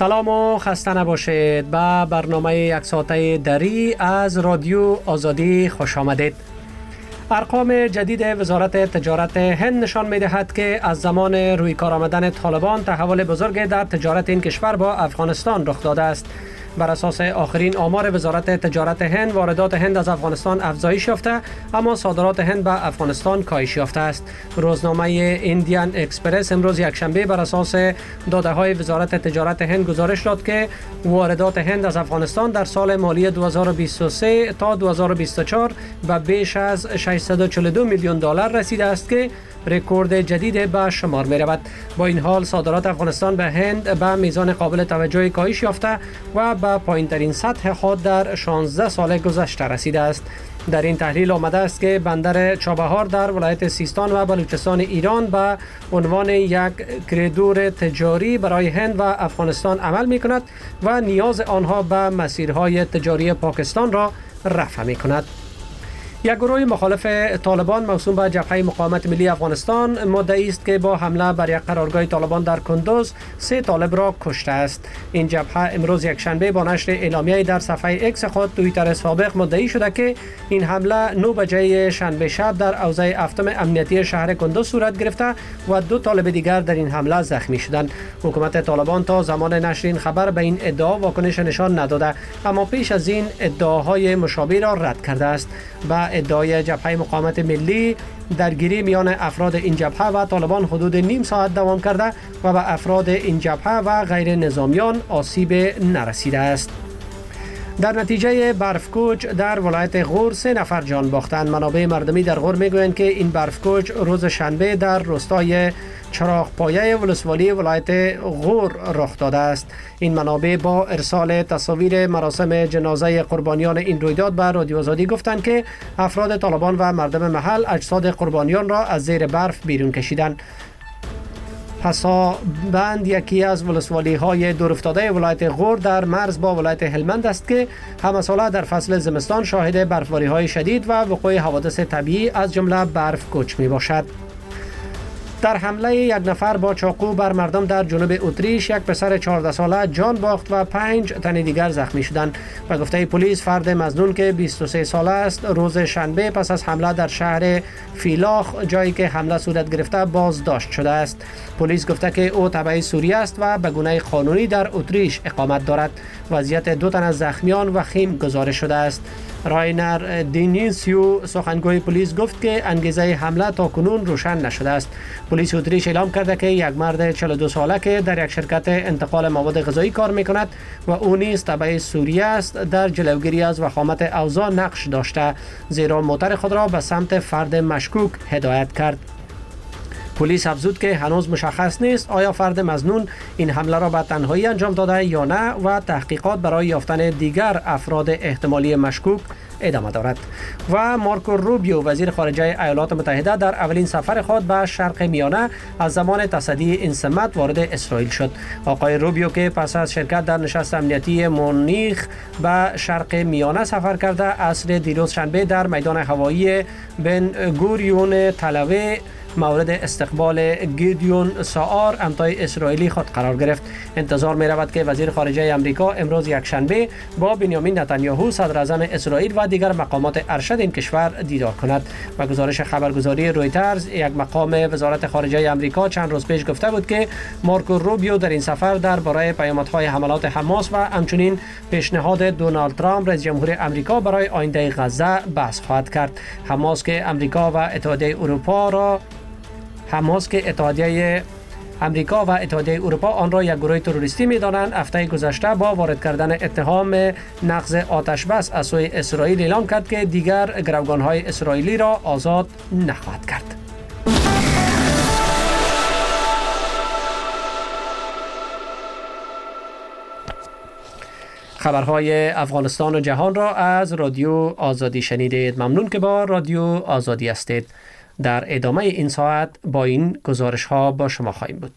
سلام و خسته نباشید. به برنامه یک ساعته دری از رادیو آزادی خوش آمدید. ارقام جدید وزارت تجارت هند نشان می‌دهد که از زمان روی کار آمدن طالبان تحول بزرگ در تجارت این کشور با افغانستان رخ داده است. بر اساس آخرین آمار وزارت تجارت هند، واردات هند از افغانستان افزایش یافته اما صادرات هند به افغانستان کاهش یافته است. روزنامه ایندیان اکسپرس امروز یکشنبه بر اساس داده‌های وزارت تجارت هند گزارش داد که واردات هند از افغانستان در سال مالی 2023 تا 2024 به بیش از 642 میلیون دلار رسیده است که رکورد جدید به شمار می رود. با این حال صادرات افغانستان به هند به میزان قابل توجهی کاهش یافته و به پایین‌ترین سطح خود در 16 سال گذشته رسیده است. در این تحلیل آمده است که بندر چابهار در ولایت سیستان و بلوچستان ایران به عنوان یک کریدور تجاری برای هند و افغانستان عمل می کند و نیاز آنها به مسیرهای تجاری پاکستان را رفع می کند. یک گروه مخالف طالبان موسوم به جبهه مقاومت ملی افغانستان مدعی است که با حمله بر یک قرارگاه طالبان در کندوز 3 طالب را کشته است. این جبهه امروز یکشنبه با نشر اعلامیه‌ای در صفحه اکس خود توییتر سابق مدعی شده که این حمله 9 بجه شنبه شب در حوزه هفتم امنیتی شهر کندوز صورت گرفته و 2 طالب دیگر در این حمله زخمی شدند. حکومت طالبان تا زمان نشر این خبر به این ادعا واکنش نشان نداده، اما پیش از این ادعاهای مشابه را رد کرده است. با ادعای جبهه مقاومت ملی، درگیری میان افراد این جبهه و طالبان حدود نیم ساعت دوام کرده و به افراد این جبهه و غیر نظامیان آسیب نرسیده است. در نتیجه برفکوچ در ولایت غور 3 نفر جان باختند. منابع مردمی در غور میگویند که این برفکوچ روز شنبه در روستای چراغ پایه ولسوالی ولایت غور رخ داده است. این منابع با ارسال تصاویر مراسم جنازه قربانیان این رویداد به رادیو آزادی گفتند که افراد طالبان و مردم محل اجساد قربانیان را از زیر برف بیرون کشیدند. پسابند یکی از ولسوالی های دورافتاده ولایت غور در مرز با ولایت هلمند است که همه ساله در فصل زمستان شاهد برفباری های شدید و وقوع حوادث طبیعی از جمله برف کوچ می باشد. در حمله یک نفر با چاقو بر مردم در جنوب اتریش یک پسر 14 ساله جان باخت و 5 تن دیگر زخمی شدند. به گفته پلیس فرد مظنون که 23 ساله است روز شنبه پس از حمله در شهر فیلاخ جایی که حمله صورت گرفته بازداشت شده است. پلیس گفته که او تبع سوریه است و به گونه قانونی در اتریش اقامت دارد. وضعیت 2 تن از زخمیان وخیم گزارش شده است. راینر دینیسیو سخنگوی پلیس گفت که انگیزه حمله تاکنون روشن نشده است. پلیس اتریش اعلام کرده که یک مرد 42 ساله که در یک شرکت انتقال مواد غذایی کار میکند و او نیز تبع سوریه است در جلوگیری از وخامت اوضاع نقش داشته، زیرا موتر خود را به سمت فرد مشکوک هدایت کرد. پلیس افزود که هنوز مشخص نیست آیا فرد مظنون این حمله را به تنهایی انجام داده یا نه و تحقیقات برای یافتن دیگر افراد احتمالی مشکوک ادامه دارد. و مارکو روبیو وزیر خارجه ایالات متحده در اولین سفر خود به شرق میانه از زمان تصدی این سمت وارد اسرائیل شد. آقای روبیو که پس از شرکت در نشست امنیتی مونیخ به شرق میانه سفر کرده عصر دیروز شنبه در میدان هوایی بن گوریون تل مورد استقبال گیدیون ساار امضای اسرائیلی خود قرار گرفت. انتظار می رود که وزیر خارجه امریکا امروز یکشنبه با بنیامین نتانیاهو صدر اعظم اسرائیل و دیگر مقامات ارشد این کشور دیدار کند. و گزارش خبرگزاری رویترز یک مقام وزارت خارجه امریکا چند روز پیش گفته بود که مارکو روبیو در این سفر درباره پیامدهای حملات حماس و همچنین پیشنهاد دونالد ترامپ رئیس جمهور امریکا برای آینده غزه بحث خواهد کرد. حماس که امریکا و اتحادیه امریکا و اتحادیه اروپا آن را یک گروه تروریستی می‌دانند، هفته گذشته با وارد کردن اتهام نقض آتش بس از سوی اسرائیل اعلام کرد که دیگر گروگان‌های اسرائیلی را آزاد نخواهد کرد. خبرهای افغانستان و جهان را از رادیو آزادی شنیدید. ممنون که با رادیو آزادی هستید. در ادامه این ساعت با این گزارش ها با شما خواهیم بود.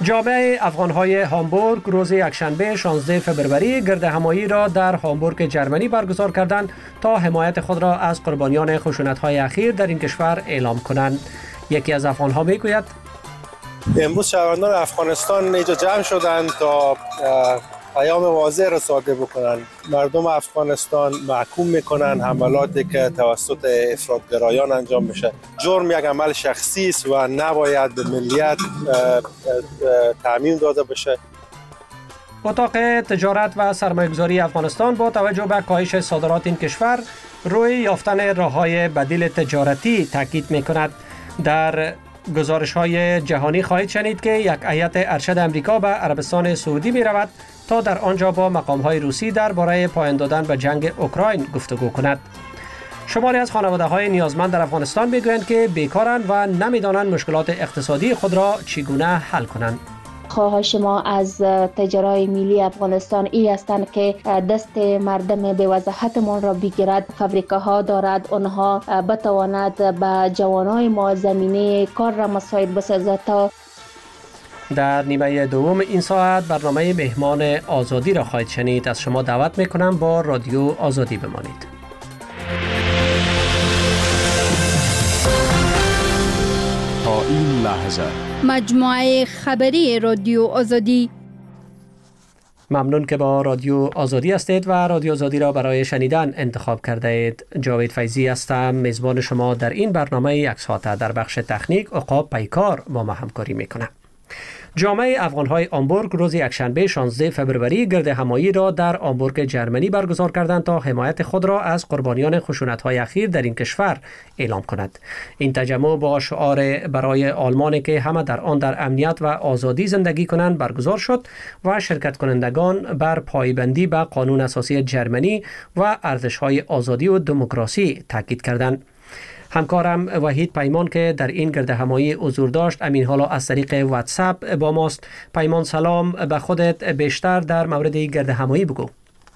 جامعه افغان‌های هامبورگ روز یکشنبه 16 فبروری گردهمایی را در هامبورگ جرمنی برگزار کردند تا حمایت خود را از قربانیان خشونت‌های اخیر در این کشور اعلام کنند. یکی از افغان‌ها میگوید امروز شهروندان افغانستان اینجا جمع شدند تا پیام واضح را صادر بکنند. مردم افغانستان محکوم میکنن حملاتی که توسط افراطگرایان انجام میشه. جرم یک عمل شخصی است و نباید به ملیت تعمیم داده بشه. اتاق تجارت و سرمایه‌گذاری افغانستان با توجه به کاهش صادرات این کشور روی یافتن راه‌های بدیل تجارتی تاکید میکند. در گزارش‌های جهانی خواهید شنید که یک هیئت ارشد امریکا به عربستان سعودی می‌رود تا در آنجا با مقام‌های روسی درباره پایان دادن به جنگ اوکراین گفتگو کند. شماری از خانواده‌های نیازمند در افغانستان می‌گویند که بیکارند و نمی‌دانند مشکلات اقتصادی خود را چگونه حل کنند. خواهش ما از تجارای ملی افغانستان ای هستند که دست مردم به وضاحتمان را بگیرد. فابریکاها دارد، آنها بتواند به جوانای ما زمینه کار را مساعد بسازد. تا در نیمه دوم این ساعت برنامه مهمان آزادی را خواهید شنید. از شما دعوت میکنم با رادیو آزادی بمانید. تا این لحظه مجموعه خبری رادیو آزادی. ممنون که با رادیو آزادی هستید و رادیو آزادی را برای شنیدن انتخاب کرده اید. جاوید فیضی هستم، میزبان شما در این برنامه یک ساعته. در بخش تکنیک عقاب پیکار با ما همکاری میکنه. جامعه افغان‌های هامبورگ روز یکشنبه 16 فبروری گردهمایی را در هامبورگ جرمنی برگزار کردند تا حمایت خود را از قربانیان خشونت‌های اخیر در این کشور اعلام کند. این تجمع با شعار برای آلمانی که همه در آن در امنیت و آزادی زندگی کنند برگزار شد و شرکت کنندگان بر پایبندی به قانون اساسی جرمنی و ارزش‌های آزادی و دموکراسی تاکید کردند. همکارم وحید پیمان که در این گردهمایی حضور داشت امین حالا از طریق واتساپ با ماست. پیمان سلام، به خودت بیشتر در مورد این گردهمایی بگو.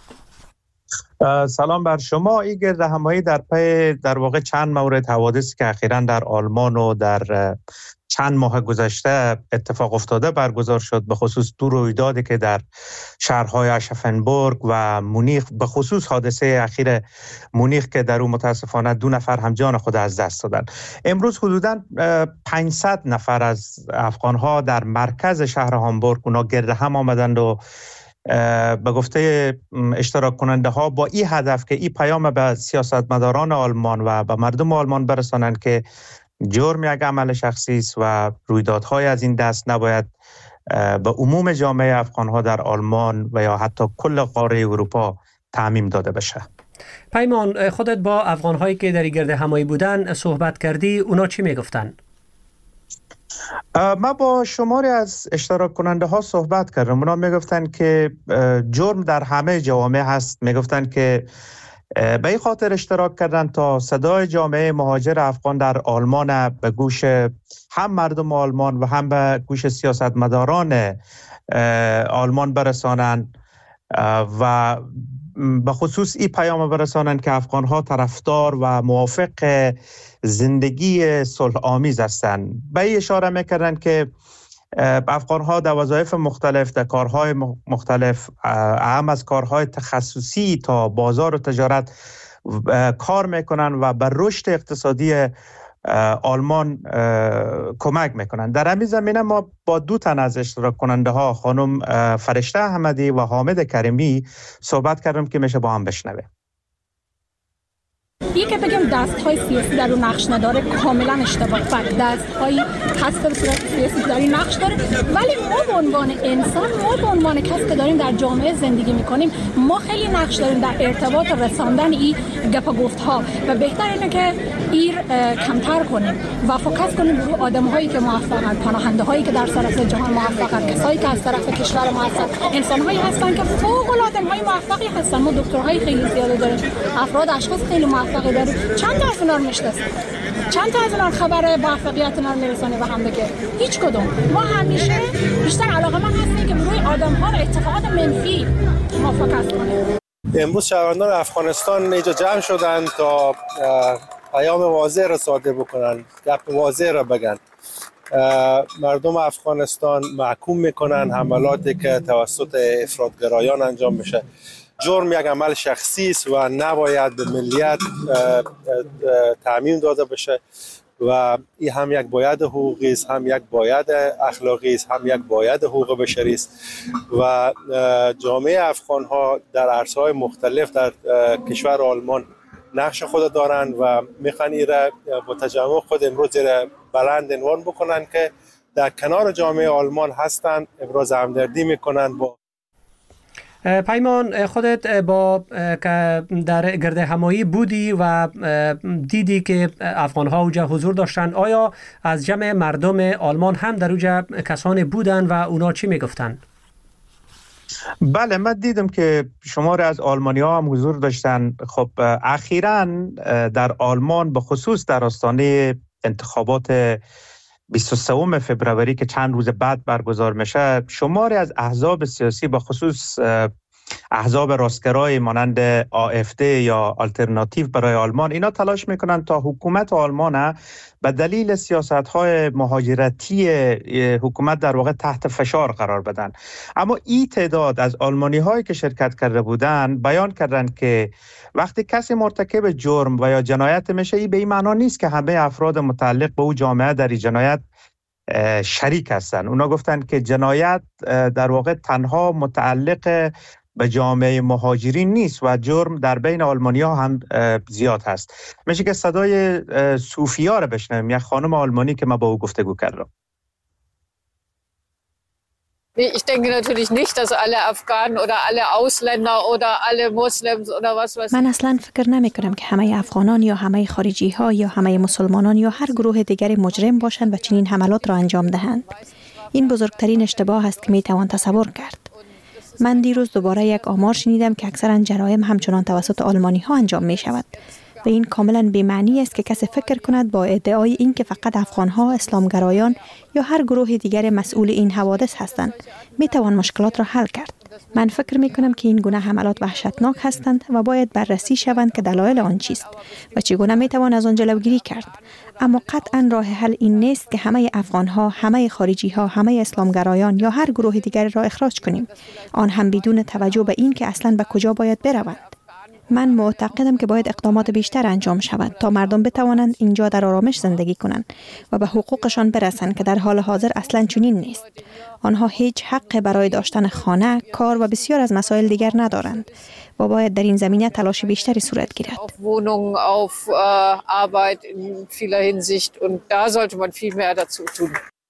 سلام بر شما. این گردهمایی در پی در واقع چند مورد حوادثی که اخیراً در آلمان و در چند ماه گذشته اتفاق افتاده برگزار شد، به خصوص دو رویدادی که در شهرهای آشافنبورگ و مونیخ، به خصوص حادثه اخیر مونیخ که در اون متاسفانه 2 نفر هم جان خود از دست دادن. امروز حدوداً 500 نفر از افغان‌ها در مرکز شهر هامبورگ اونا گرد هم آمدند و به گفته اشتراک کننده ها با این هدف که این پیام به سیاستمداران آلمان و به مردم آلمان برسانند که جرم یک عمل شخصی است و رویدادهای از این دست نباید به عموم جامعه افغان‌ها در آلمان و یا حتی کل قاره اروپا تعمیم داده بشه. پیمان، خودت با افغان‌هایی که در گردهمایی بودن صحبت کردی، اونا چی میگفتن؟ من با شماری از اشتراک کننده ها صحبت کردم. اونا میگفتن که جرم در همه جوامع هست. میگفتن که به این خاطر اشتراک کردن تا صدای جامعه مهاجر افغان در آلمان به گوش هم مردم آلمان و هم به گوش سیاستمداران آلمان برسانند و به خصوص این پیام برسانند که افغان‌ها طرفدار و موافق زندگی صلح آمیز هستند. به این اشاره میکردند که افغان‌ها در وظایف مختلف، در کارهای مختلف، اهم از کارهای تخصصی تا بازار و تجارت کار میکنن و بر رشد اقتصادی آلمان کمک میکنن. در همین زمینه ما با 2 تن از اشتراک کننده ها، خانم فرشته احمدی و حامد کریمی، صحبت کردم که میشه با هم بشنوه. این که بگم دست‌های سیاسی در اون نقش نداره کاملا اشتباه. دست‌های هست به صورت سیاسی در این نقش داره، ولی ما به عنوان انسان، ما به عنوان کسی که داریم در جامعه زندگی می‌کنیم، ما خیلی نقش داریم در ارتباط و رساندن این گپ و گفت‌ها و بهتر اینه که این کمتر کنیم و فوکس کنیم روی آدم‌هایی که موفقن، پناهنده‌هایی که در سراسر جهان موفقن، کسایی که از طرف کشور ما هستن، انسان‌هایی هستن که فوق‌العاده آدم‌های موفقی هستن. ما دکترهای خیلی زیاد داریم، افراد اشخاص خیلی موفق داریم. چند تا از اونا رو میشناسیم؟ چند تا از اونا خبر موفقیت اونا رو میرسونه به هم بگه؟ هیچ کدوم. ما همیشه بیشتر علاقه‌مند هستیم که روی آدم‌ها و اتفاقات منفی ما فوکس کنیم. امروز شهروندان افغانستان اینجا جمع شدند تا پیام واضح را صادر بکنن، گپ واضح را بگن. مردم افغانستان محکوم میکنن، حملاتی که توسط افراطگرایان انجام میشه. جرم یک عمل شخصی است و نباید به ملیت تعمیم داده بشه و این هم یک باید حقوقی است، هم یک باید اخلاقی است، هم یک باید حقوق بشری است و جامعه افغان ها در عرصه‌های مختلف در کشور آلمان نقش خود دارند و میخوان ایره با تجمع خود امروز ایره بلند عنوان بکنن که در کنار جامعه آلمان هستند، ابراز همدردی میکنن. با پیمان، خودت با در گرد همایی بودی و دیدی که افغان‌ها اوجا حضور داشتن. آیا از جمع مردم آلمان هم در اوجا کسانی بودن و اونا چی میگفتن؟ بله، من دیدم که شمار از آلمانی‌ها هم حضور داشتن. خب اخیراً در آلمان به خصوص در آستانه انتخابات 23 فبروری که چند روز بعد برگزار میشه، شماری از احزاب سیاسی به خصوص احزاب راستگرای مانند AfD یا آلترناتیو برای آلمان، اینا تلاش میکنن تا حکومت آلمان به دلیل سیاست‌های مهاجرتی حکومت در واقع تحت فشار قرار بدن. اما این تعداد از آلمانی‌هایی که شرکت کرده بودند بیان کردند که وقتی کسی مرتکب جرم و یا جنایت میشه، این به این معنا نیست که همه افراد متعلق به او جامعه در این جنایت شریک هستند. اونا گفتند که جنایت در واقع تنها متعلق به جامعه مهاجرین نیست و جرم در بین آلمانی‌ها هم زیاد هست. میشه که صدای صوفیا رو بشنویم، یک خانم آلمانی که ما با او گفتگو کردم. Ich denke natürlich nicht, dass alle Afghanen oder alle Ausländer oder alle Muslims oder was weiß ich. من اصلا فکر نمی کنم که همه افغانان یا همه خارجی ها یا همه مسلمانان یا هر گروه دیگری مجرم باشند و چنین حملات را انجام دهند. این بزرگترین اشتباه است که می توان تصور کرد. من دیروز دوباره یک آمار شنیدم که اکثرا جرایم همچنان توسط آلمانی ها انجام می شود و این کاملا بی‌معنی است که کسی فکر کند با ادعای این که فقط افغان ها، اسلامگرایان یا هر گروه دیگر مسئول این حوادث هستند می توان مشکلات را حل کرد. من فکر می کنم که این گونه حملات وحشتناک هستند و باید بررسی شوند که دلایل آن چیست و چگونه می توان از آن جلوگیری کرد. اما قطعا راه حل این نیست که همه افغان ها، همه خارجی ها، همه اسلامگرایان یا هر گروه دیگر را اخراج کنیم، آن هم بدون توجه به این که اصلا به کجا باید بروند. من معتقدم که باید اقدامات بیشتر انجام شود تا مردم بتوانند اینجا در آرامش زندگی کنند و به حقوقشان برسند که در حال حاضر اصلا چنین نیست. آنها هیچ حق برای داشتن خانه، کار و بسیار از مسائل دیگر ندارند و باید در این زمینه تلاش بیشتری صورت گیرد. Auf Wohnungen, auf Arbeit in vieler Hinsicht und da sollte man viel mehr dazu tun.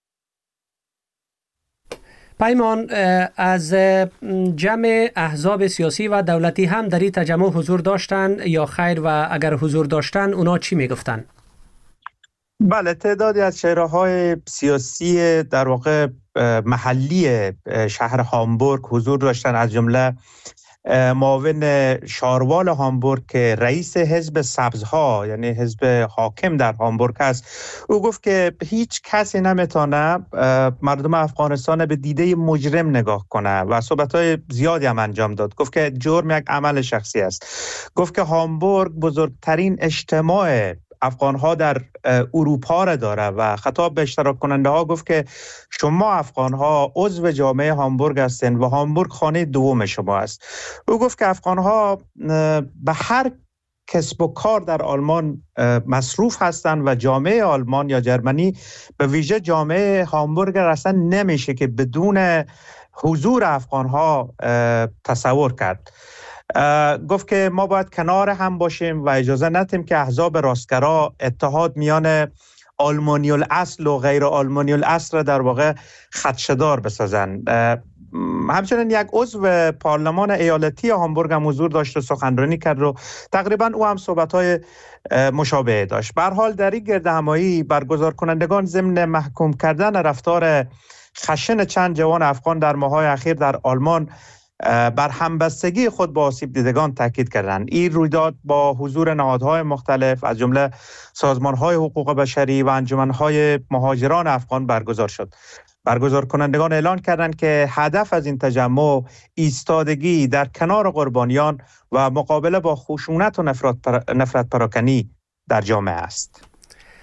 پیمان، از جمع احزاب سیاسی و دولتی هم در این تجمع حضور داشتن یا خیر و اگر حضور داشتن اونا چی میگفتن؟ بله، تعدادی از چهره‌های سیاسی در واقع محلی شهر هامبورگ حضور داشتن، از جمله معاون شاروال هامبورگ که رئیس حزب سبزها یعنی حزب حاکم در هامبورگ است. او گفت که هیچ کسی نمیتونه مردم افغانستان به دیده مجرم نگاه کنه و صحبت‌های زیادی هم انجام داد. گفت که جرم یک عمل شخصی است. گفت که هامبورگ بزرگترین اجتماع افغان‌ها در اروپا را داره و خطاب به اشتراک کننده ها گفت که شما افغان‌ها عضو جامعه هامبورگ هستند و هامبورگ خانه دوم شما است. او گفت که افغان‌ها به هر کسب و کار در آلمان مصروف هستند و جامعه آلمان یا جرمنی به ویژه جامعه هامبورگ اصلا نمیشه که بدون حضور افغان‌ها تصور کرد. گفت که ما باید کنار هم باشیم و اجازه ندیم که احزاب راستگرا اتحاد میان آلمانی الاصل و غیر آلمانی الاصل را در واقع خدشه‌دار بسازند. همچنین یک عضو پارلمان ایالتی هامبورگ هم حضور داشت و سخنرانی کرد و تقریبا او هم صحبت‌های مشابه داشت. به هر حال در این گردهمایی برگزار کنندگان ضمن محکوم کردن رفتار خشن چند جوان افغان در ماه‌های اخیر در آلمان بر همبستگی خود با آسیب دیدگان تاکید کردند. این رویداد با حضور نهادهای مختلف از جمله سازمان‌های حقوق بشری و انجمن‌های مهاجران افغان برگزار شد. برگزار کنندگان اعلان کردند که هدف از این تجمع ایستادگی در کنار قربانیان و مقابله با خشونت و نفرت پراکنی در جامعه است.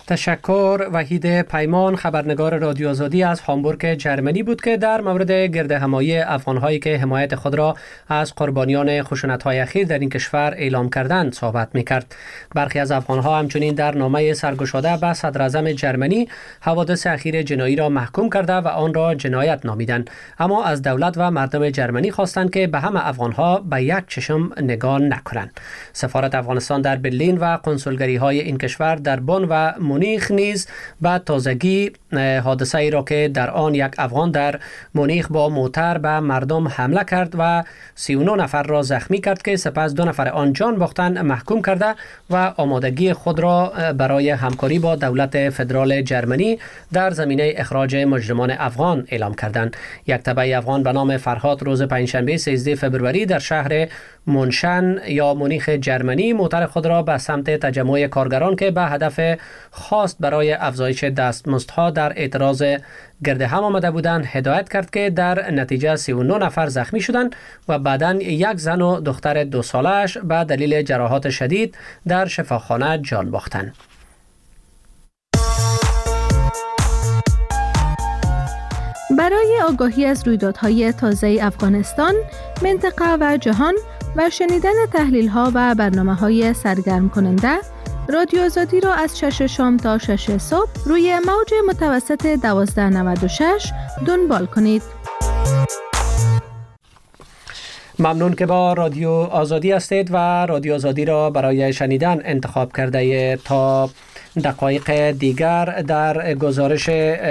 تشکر. وحید پیمان، خبرنگار رادیو آزادی از هامبورگ جرمنی بود که در مورد گردهمایی افغان‌هایی که حمایت خود را از قربانیان خشونت‌های اخیر در این کشور اعلام کردند صحبت می‌کرد. برخی از افغان‌ها همچنین در نامه سرگشاده به صدراعظم جرمنی حوادث اخیر جنایی را محکوم کرده و آن را جنایت نامیدند، اما از دولت و مردم جرمنی خواستند که به همه افغان‌ها به یک چشم نگاه نکنند. سفارت افغانستان در برلین و کنسولگری‌های این کشور در بن و مونیخ نیز به تازگی حادثه ای را که در آن یک افغان در مونیخ با موتر به مردم حمله کرد و 39 نفر را زخمی کرد که سپس 2 نفر آن جان باختند محکوم کرده و آمادگی خود را برای همکاری با دولت فدرال جرمنی در زمینه اخراج مجرمان افغان اعلام کردند. یک تبعی افغان به نام فرهاد روز پنجشنبه 13 فوریه در شهر مونشن یا مونیخ جرمنی موتر خود را به سمت تجمع کارگران که به هدف خواست برای افزایش دستمزدها در اعتراض گرد هم آمده بودند هدایت کرد که در نتیجه 39 نفر زخمی شدند و بعداً یک زن و دختر 2 سالش به دلیل جراحات شدید در شفاخانه جان باختند. برای آگاهی از رویدادهای تازه افغانستان، منطقه و جهان و شنیدن تحلیل‌ها و برنامه‌های سرگرم کننده، رادیو آزادی را از 6 شام تا 6 صبح روی موج متوسط 1296 دنبال کنید. ممنون که با رادیو آزادی هستید و رادیو آزادی را برای شنیدن انتخاب کرده. تا دقایق دیگر در گزارش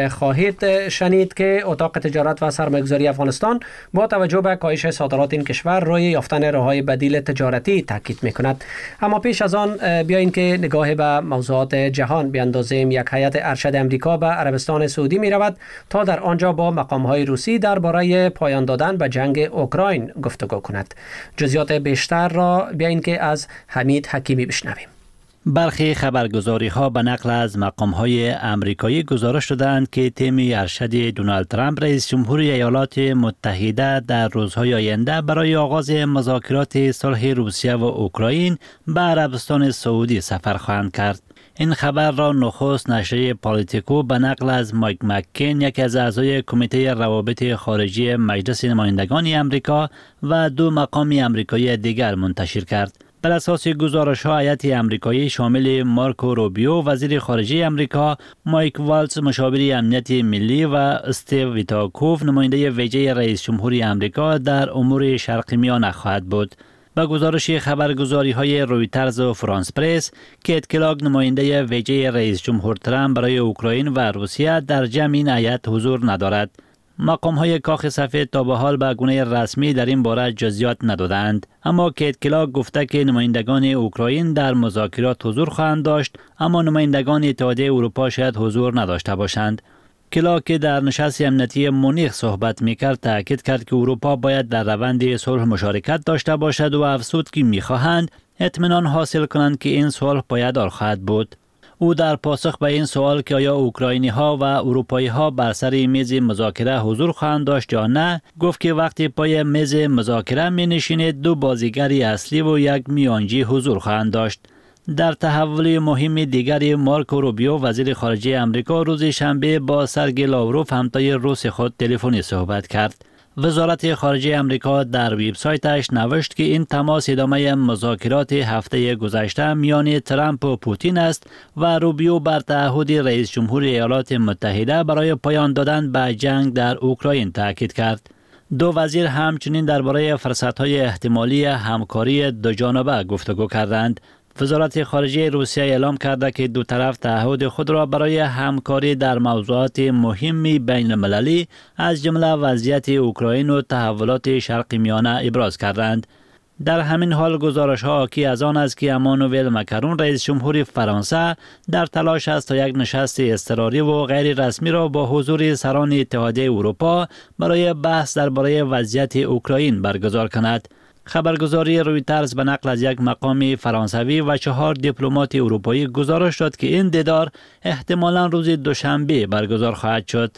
خواهید شنید که اتاق تجارت و سرمایه‌گذاری افغانستان با توجه به کاهش صادرات این کشور روی یافتن راه‌های بدیل تجارتی تاکید می‌کند. اما پیش از آن بیایید که نگاه به موضوعات جهان بیاندازیم. یک هیئت ارشد امریکا به عربستان سعودی می‌رود تا در آنجا با مقام‌های روسی درباره پایان دادن به جنگ اوکراین گفتگو کند. جزئیات بیشتر را بیایید که از حمید حکیمی بشنویم. برخی خبرگزاری‌ها به نقل از مقام‌های آمریکایی گزارش دادند که تیم ارشد دونالد ترامپ رئیس جمهور ایالات متحده در روزهای آینده برای آغاز مذاکرات صلح روسیه و اوکراین به عربستان سعودی سفر خواهند کرد. این خبر را نخست نشریه پالیتیکو به نقل از مایک مککین، یکی از اعضای کمیته روابط خارجی مجلس نمایندگان آمریکا و 2 مقام آمریکایی دیگر منتشر کرد. بر اساس گزارش‌ها، هیئت آمریکایی شامل مارکو روبیو وزیر خارجه آمریکا، مایک والتز مشاور امنیت ملی و استیو ویتاکوف نماینده ویژه رئیس جمهور آمریکا در امور شرق میانه خواهد بود. با گزارش خبرگزاری‌های رویترز و فرانس پرس، کیت کلاگ نماینده ویژه رئیس جمهور ترامپ برای اوکراین و روسیه در جمع این هیئت حضور ندارد. مقام‌های کاخ سفید تا به حال به گونه رسمی در این باره جزئیات ندادند، اما کیت کلاگ گفته که نمایندگان اوکراین در مذاکرات حضور خواهند داشت، اما نمایندگان اتحادیه اروپا شاید حضور نداشته باشند. کلاگ که در نشست امنیتی مونیخ صحبت می‌کرد تاکید کرد که اروپا باید در روند صلح مشارکت داشته باشد و افزود که می‌خواهند اطمینان حاصل کنند که این صلح پایدار خواهد بود. او در پاسخ به این سوال که آیا اوکراینی‌ها و اروپایی‌ها بر سر میز مذاکره حضور خواهند داشت یا نه، گفت که وقتی پای میز مذاکره می‌نشینید 2 بازیگر اصلی و 1 میانجی حضور خواهند داشت. در تحول مهم دیگری، مارکو روبیو وزیر خارجه آمریکا روز شنبه با سرگئی لاوروف همتای روس خود تلفنی صحبت کرد. وزارت خارجه آمریکا در وبسایتش نوشت که این تماس ادامه مذاکرات هفته گذشته میان ترامپ و پوتین است و روبیو بر تعهد رئیس جمهور ایالات متحده برای پایان دادن به جنگ در اوکراین تاکید کرد. 2 وزیر همچنین درباره فرصت‌های احتمالی همکاری دوجانبه گفتگو کردند. وزارت خارجه روسیه اعلام کرده که 2 طرف تعهد خود را برای همکاری در موضوعات مهم بین المللی از جمله وضعیت اوکراین و تحولات شرق میانه ابراز کردند. در همین حال گزارش‌ها حاکی از آن است که امانوئل مکرون رئیس جمهور فرانسه در تلاش است تا یک نشست اضطراری و غیر رسمی را با حضور سران اتحادیه اروپا برای بحث درباره وضعیت اوکراین برگزار کند. خبرگزاری رویترز به نقل از یک مقام فرانسوی و 4 دیپلمات اروپایی گزارش داد که این دیدار احتمالاً روز دوشنبه برگزار خواهد شد.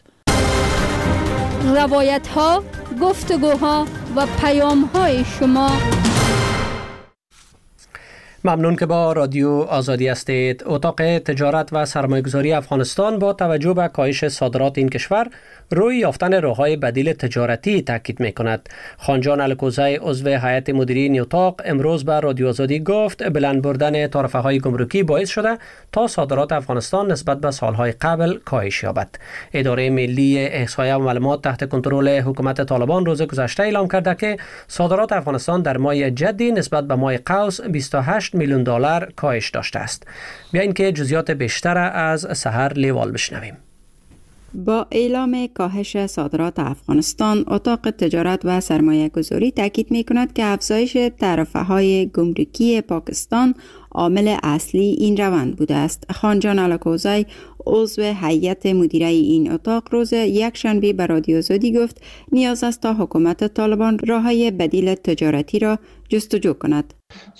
روایت‌ها، گفتگوها و پیام‌های شما. ممنون که با رادیو آزادی هستید. اتاق تجارت و سرمایه‌گذاری افغانستان با توجه به کاهش صادرات این کشور روی یافتن راه‌های بدیل تجارتی تاکید می‌کند. خانجان الکوزی عضو هیئت مدیره این اتاق امروز به رادیو آزادی گفت بلند بردن تعرفه‌های گمرکی باعث شده تا صادرات افغانستان نسبت به سالهای قبل کاهش یابد. اداره ملی احصایه و معلومات تحت کنترل حکومت طالبان روز گذشته اعلام کرده که صادرات افغانستان در ماه جدی نسبت به ماه قوس 28 میلیون دلار کاهش داشته است. بیاین که جزئیات بیشتر از سحر لیوال بشنویم. با اعلام کاهش صادرات افغانستان، اتاق تجارت و سرمایه گذاری تاکید می کند که افزایش تعرفه‌های گمرکی پاکستان عامل اصلی این روند بوده است. خانجان الکوزی عضو هیئت مدیره این اتاق روز یکشنبه به رادیو آزادی گفت نیاز است تا حکومت طالبان راههای بدیل تجارتی را جستجو کند.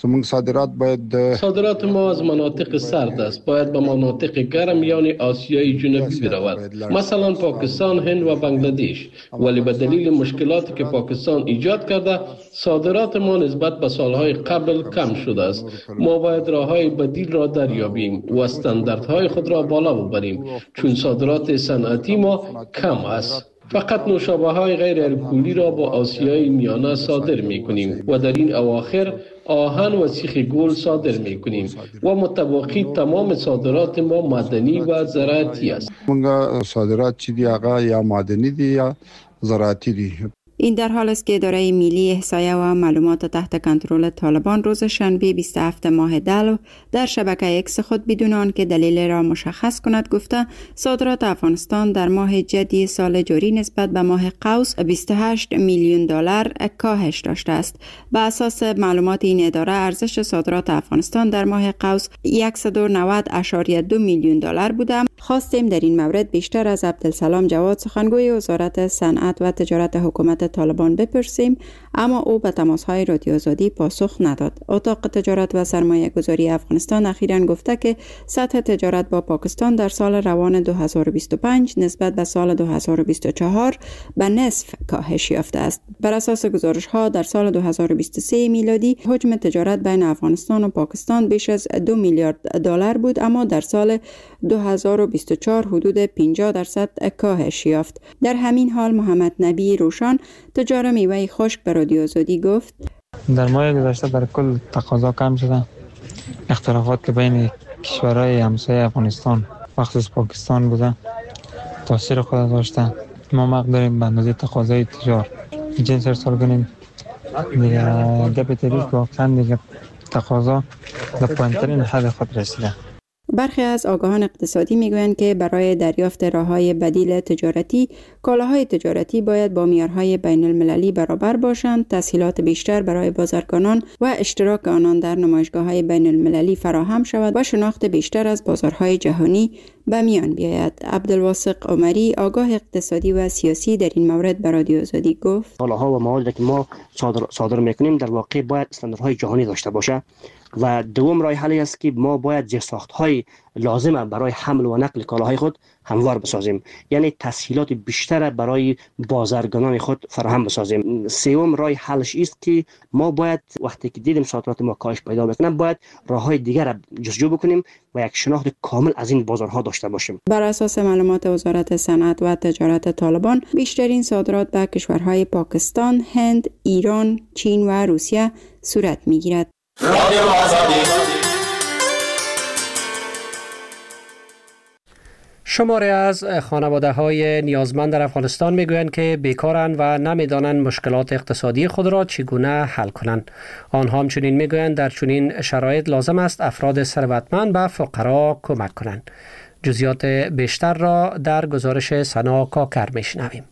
صادرات ما از مناطق سرد است، باید به مناطق گرم یعنی آسیای جنوبی برود، مثلا پاکستان، هند و بنگلادش، ولی به دلیل مشکلاتی که پاکستان ایجاد کرده صادرات ما نسبت به سالهای قبل کم شده است. ما باید راههای بدیل را دریابیم و استانداردهای خود را بالا ببریم، چون صادرات صنعتی ما کم است. فقط نوشابه های غیر الکلی را با آسیای میانه صادر می کنیم و در این اواخر آهن و سیخ گل صادر می کنیم و متوقع تمام صادرات ما معدنی و زراعتی است. صادرات چی دی آقا، یا معدنی دی یا زراعتی دی؟ این در حال است که اداره ملی احصایه و معلومات تحت کنترل طالبان روز شنبه 27 ماه دلو در شبکه اکس خود بدون آنکه دلیل را مشخص کند گفته صادرات افغانستان در ماه جدی سال جاری نسبت به ماه قوس 28 میلیون دلار کاهش داشته است. به اساس معلومات این اداره ارزش صادرات افغانستان در ماه قوس 190.2 میلیون دلار بوده. خواستیم در این مورد بیشتر از عبدالسلام جواد سخنگوی وزارت صنعت و تجارت حکومت طالبان بپرسیم، اما او به تماس‌های رادیو آزادی پاسخ نداد. اتاق تجارت و سرمایه گذاری افغانستان اخیراً گفته که سطح تجارت با پاکستان در سال روان 2025 نسبت به سال 2024 به نصف کاهش یافته است. بر اساس گزارش‌ها در سال 2023 میلادی حجم تجارت بین افغانستان و پاکستان بیش از 2 میلیارد دلار بود، اما در سال 2024 حدود 50% کاهش یافت. در همین حال محمد نبی روشان تجار میوه خشک به رادیو آزادی گفت در ماه گذشته در کل تقاضا کم شده. اختلافات که بین کشورهای همسایه افغانستان مخصوص پاکستان بوده تاثیر خود داشته. ما مقدار داریم به اندازه تقاضای تجار جنس ارسال کنیم دیگه. گپ تریش واقعا دیگه تقاضا در پایین‌ترین حد خود رسیده. برخی از آگاهان اقتصادی میگویند که برای دریافت راه‌های بدیل تجارتی، کالاهای تجارتی باید با معیارهای بین المللی برابر باشند، تسهیلات بیشتر برای بازرگانان و اشتراک آنان در نمایشگاه‌های بین المللی فراهم شود و شناخت بیشتر از بازارهای جهانی به میان بیاید. عبدالواسق عمری آگاه اقتصادی و سیاسی در این مورد به رادیو آزادی گفت کالاها و مواردی که ما صادر میکنیم در واقع باید استانداردهای جهانی داشته باشه و دوم راه حلی است که ما باید زیرساخت‌های لازمه برای حمل و نقل کالاهای خود هموار بسازیم، یعنی تسهیلات بیشتر برای بازرگانان خود فراهم بسازیم. سوم راه حلش است که ما باید وقتی که دیدیم صادرات ما کاهش پیدا میکنه باید راههای دیگر را جستجو بکنیم و یک شناخت کامل از این بازارها داشته باشیم. بر اساس معلومات وزارت صنعت و تجارت طالبان بیشترین صادرات به کشورهای پاکستان، هند، ایران، چین و روسیه صورت میگیرد. شماری از خانواده‌های نیازمند در افغانستان میگویند که بیکارند و نمیدانند مشکلات اقتصادی خود را چگونه حل کنند. آنها همچنین میگویند در چنین شرایط لازم است افراد ثروتمند به فقرا کمک کنند. جزئیات بیشتر را در گزارش سنا کاکر میشنویم.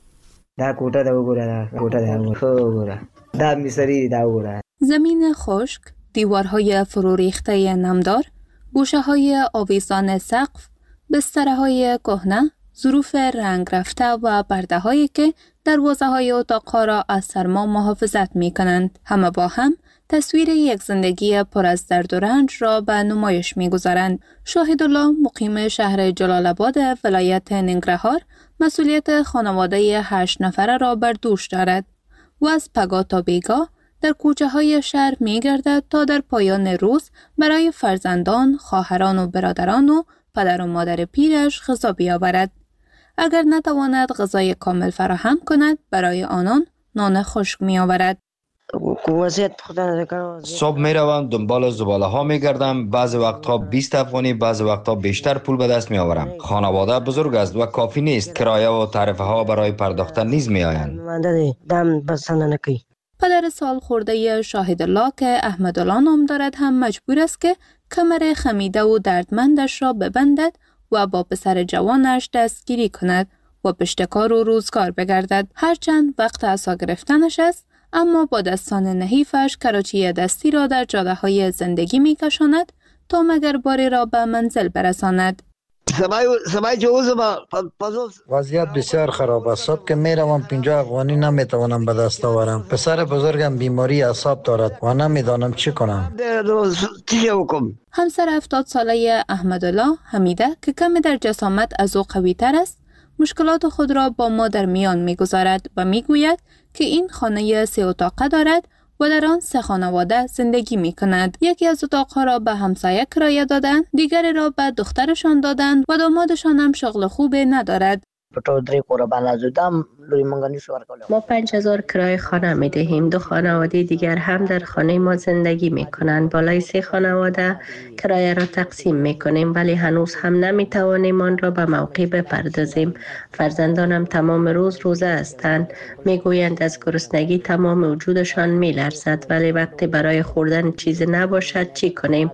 زمین خشک، دیوارهای فرو ریخته نمدار، گوشه‌های آویزان سقف، بسترهای کهنه، ظروف رنگ رفته و برده‌هایی که دروازه‌های اتاق‌ها را از سرما محافظت می‌کنند، همه با هم تصویر یک زندگی پر از درد و رنج را به نمایش می‌گذارند. شاهدالله مقیم شهر جلال آباد ولایت ننگرهار مسئولیت خانواده 8 نفره را بر دوش دارد و از پگاه تا بیگاه در کوچه های شهر می گردد تا در پایان روز برای فرزندان، خواهران و برادران و پدر و مادر پیرش غذا بیاورد. اگر نتواند غذای کامل فراهم کند، برای آنان نان خشک می آورد. صبح می روم دنبال زباله ها می گردم. بعض وقتها 20 افغانی، بعض وقتها بیشتر پول به دست می آورم. خانواده بزرگ است و کافی نیست. کرایه و تعرفه ها برای پرداختن نیز می آیند. پدر سال خورده شاهد الله که احمدالله نام دارد هم مجبور است که کمر خمیده و دردمندش را ببندد و با پسر جوانش دستگیری کند و پشت کار و روزگار بگردد. هرچند وقت عصا گرفتنش است، اما با دستان نحیفش کراچی دستی را در جاده های زندگی می کشاند تا مگر باری را به منزل برساند. وضعیت بسیار خراب است. صبح که می روم 50 افغانی نمی توانم به دست آورم. پسر بزرگم بیماری اعصاب دارد و نمیدانم چی کنم. همسر 70 ساله احمدالله حمیده که کمی در جسامت از او قوی تر است، مشکلات خود را با ما در میان می گذارد و می گوید که این خانه 3 اتاقه دارد و در آن 3 خانواده زندگی می کند. یکی از اتاقها را به همسایه کرایه دادند، دیگری را به دخترشان دادند و دامادشان هم شغل خوبی ندارد. ما 5000 کرایه خانه می دهیم. 2 خانواده دیگر هم در خانه ما زندگی می کنند. بالای 3 خانواده کرایه را تقسیم می کنیم، ولی هنوز هم نمی توانیم آن را به موقع بپردازیم. فرزندانم تمام روز روزه هستند. می گویند از گرسنگی تمام وجودشان می لرزد، ولی وقتی برای خوردن چیزی نباشد چی کنیم؟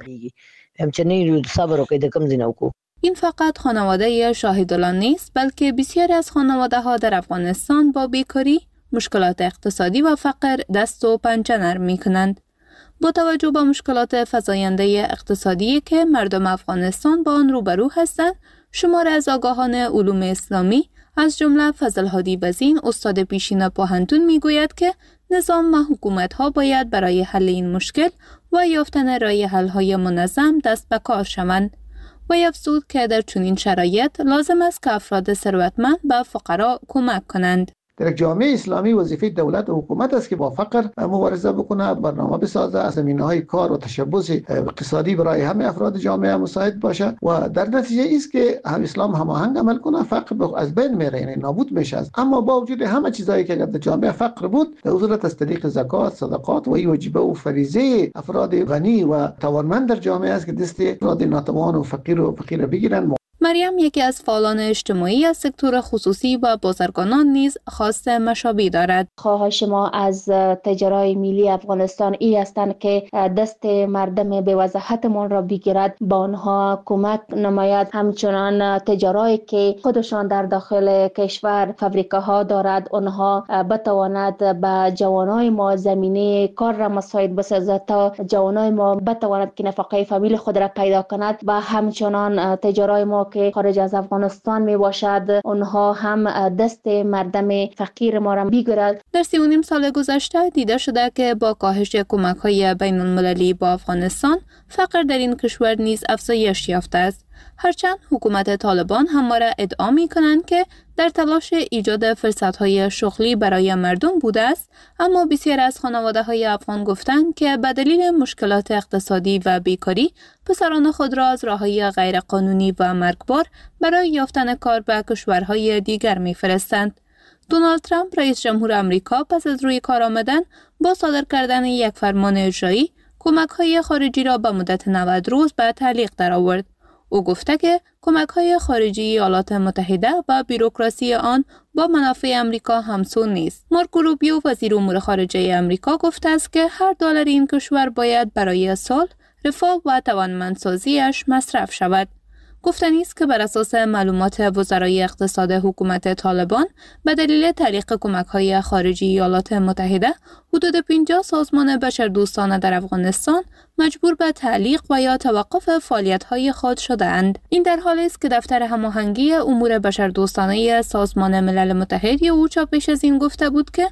این فقط خانواده شاهدالله نیست، بلکه بسیاری از خانواده ها در افغانستان با بیکاری، مشکلات اقتصادی و فقر دست و پنجه نرم می کنند. با توجه به مشکلات فزاینده اقتصادی که مردم افغانستان با آن روبرو هستند، شمار از آگاهان علوم اسلامی از جمله فضل هادی بزین استاد پیشین پوهنتون می گوید که نظام و حکومت ها باید برای حل این مشکل و یافتن راه حل های منظم دست به کار شوند. و افزود که در چنین شرایط لازم است که افراد ثروتمند به فقرا کمک کنند. در جامعه اسلامی وظیفه دولت و حکومت است که با فقر مبارزه بکنه، برنامه بسازه، زمینه‌های کار و تشبث اقتصادی برای همه افراد جامعه مساعد باشه و در نتیجه است که هم اسلام هماهنگ عمل کنه، فقر از بین میره، یعنی نابود میشه. اما با وجود همه چیزایی که در جامعه فقر بود، در صورت از طریق زکات، صدقات و واجبه و فریضه افراد غنی و توانمند در جامعه است که دست افراد ناتوان و فقیر بگیرن. مریم یکی از فعالان اجتماعی از سکتور خصوصی و بازرگانان نیز خواست مشابه دارد. خواهش ما از تجارای ملی افغانستان ای هستند که دست مردم به وضاحتمان را بگیرد، با آنها کمک نماید. همچنان تجارایی که خودشان در داخل کشور فابریکاها دارد، آنها بتواند به جوانای ما زمینه کار را مساعد بسازد تا جوانای ما بتواند که نفقه فامیل خود را پیدا کند. و همچنان تجارای ما که خارج از افغانستان می باشد، اونها هم دست مردم فقیر ما را بگیرد. در 3.5 سال گذشته دیده شده که با کاهش کمک‌های بین المللی با افغانستان، فقر در این کشور نیز افزایش یافته است. هرچند حکومت طالبان همواره ادعا می کنند که در تلاش ایجاد فرصت‌های شغلی برای مردم بوده است، اما بسیار از خانواده‌های افغان گفتند که به دلیل مشکلات اقتصادی و بیکاری پسران خود را از راه‌های غیرقانونی و مرگبار برای یافتن کار به کشورهای دیگر می‌فرستند. دونالد ترامپ رئیس جمهور آمریکا پس از روی کار آمدن با صادر کردن یک فرمان اجرایی کمک‌های خارجی را به مدت 90 روز به تعلیق درآورد. او گفته که کمک‌های خارجی ایالات متحده و بیروکراسی آن با منافع امریکا همسو نیست. مارکو روبیو وزیر امور خارجه امریکا گفته است که هر دلار این کشور باید برای صلح، رفاه و توانمندسازیش مصرف شود. گفتنی است که بر اساس معلومات وزرای اقتصاد حکومت طالبان به دلیل تعلیق کمک‌های خارجی ایالات متحده حدود 50 سازمان بشردوستانه در افغانستان مجبور به تعلیق و یا توقف فعالیت‌های خود شده‌اند. این در حالی است که دفتر هماهنگی امور بشردوستانه سازمان ملل متحد اوچا پیش از این گفته بود که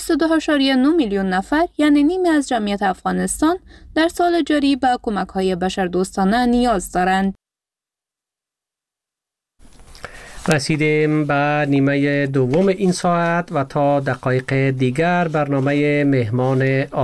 22.9 میلیون نفر یعنی نیمی از جمعیت افغانستان در سال جاری به کمک‌های بشردوستانه نیاز دارند. رسیدیم به نیمه دوم این ساعت و تا دقایق دیگر برنامه مهمان